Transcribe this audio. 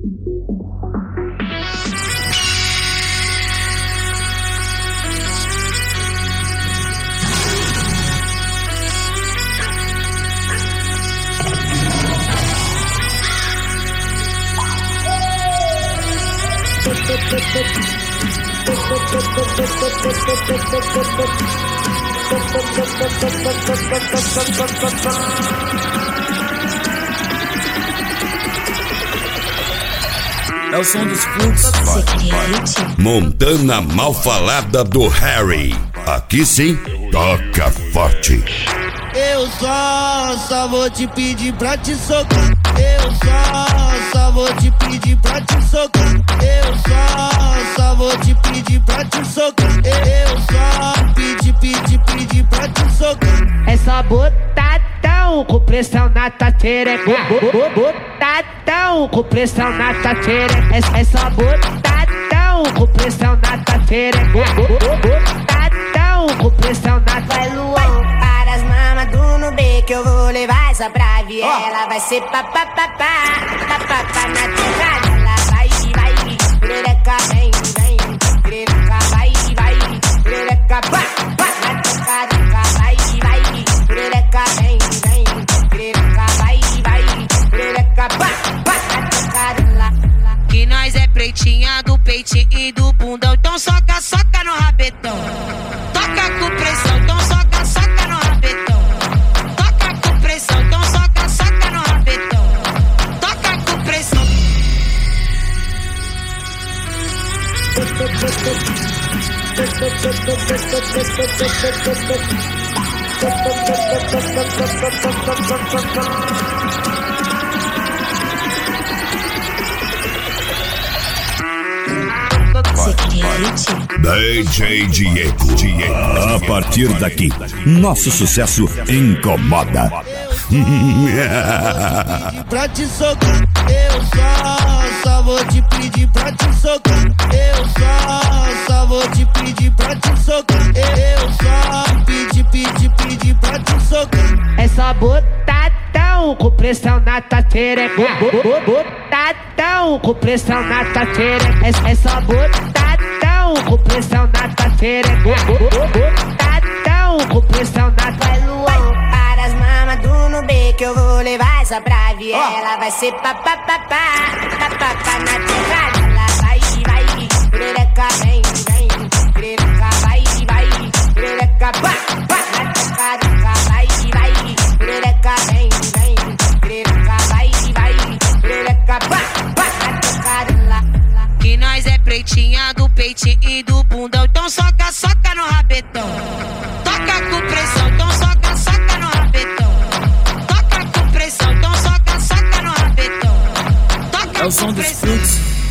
É o som dos fluxos. Montana Malfalada do Harry. Aqui sim, toca forte. Eu só vou te pedir pra te socar. Eu só vou te pedir pra te socar. Eu só vou te pedir pra te socar. Eu só pedir pra te socar. É só botadão com pressão na tatereca. Botadão com pressão na tatereca. É só botadão com pressão na tatereca. Botadão com pressão na tatereca. Vai, Luan, para as mamas do Nubê que eu vou levar essa pra viela. Vai ser papapá, papapá na tecada. Ela vai, perereca, vem, perereca, vai, perereca, pá, pá na tecada. Vai, perereca, vem, perereca, vai, perereca, pá, pá na tecada. Que nós é pretinha do peitinho e do bundão. Então soca, soca no rabetão. Toca com pressão, então soca, soca no rabetão. Toca com pressão, então soca, soca no rabetão. Toca com pressão. DJ Diego. A partir daqui, nosso sucesso incomoda. Pra te socar. Eu só vou te pedir pra te socar. Eu só vou te pedir pra te socar. Eu só pedir pra te socar. É só botadão com pressão na tatereca. Botadão com pressão na tatereca. É só botadão com pressão na tatereca. Botadão com pressão na tatereca. Vai, Luan, para as mamas do Nubê que eu vou levar essa pra viela. Vai ser papapá, papapá na tecada. Ela vai, perereca, vem, perereca, vai, perereca, pá, pá na tecada. Vai, perereca, vem, perereca, vai, perereca, pá, pá na tecada. Que nós é pretinha do peitinho e do bundão. Então soca, soca no rabetão. Toca com pressão, então soca, soca no rabetão. Toca com pressão, então soca, soca no rabetão. Toca É o som com dos pressão. fluxos.